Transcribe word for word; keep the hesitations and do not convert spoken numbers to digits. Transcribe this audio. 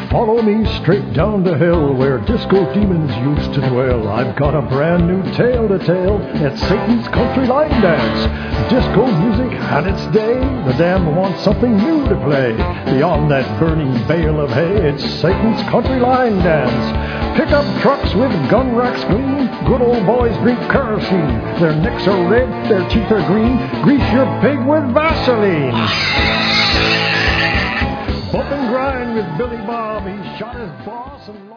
Follow me straight down to hell where disco demons used to dwell. I've got a brand new tale to tell at Satan's Country Line Dance. Disco music had its day. The damned want something new to play. Beyond that burning bale of hay, it's Satan's Country Line Dance. Pickup trucks with gun racks gleam. Good old boys drink kerosene. Their necks are red, their teeth are green. Grease your pig with Vaseline. Bump and grind with Billy Bob. He shot his boss and